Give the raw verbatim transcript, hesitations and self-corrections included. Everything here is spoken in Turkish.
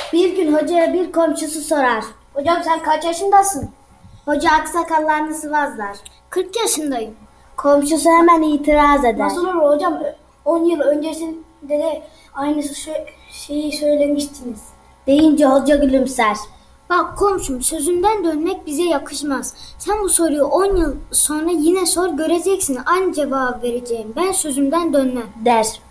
Bir gün hocaya bir komşusu sorar. Hocam sen kaç yaşındasın? Hoca aksakallarını sıvazlar. kırk yaşındayım. Komşusu hemen itiraz eder. Nasıl olur hocam? on yıl öncesinde de aynı şeyi söylemiştiniz. Deyince hoca gülümser. Bak komşum, sözünden dönmek bize yakışmaz. Sen bu soruyu on yıl sonra yine sor, göreceksin aynı cevabı vereceğim. Ben sözümden dönmem Der.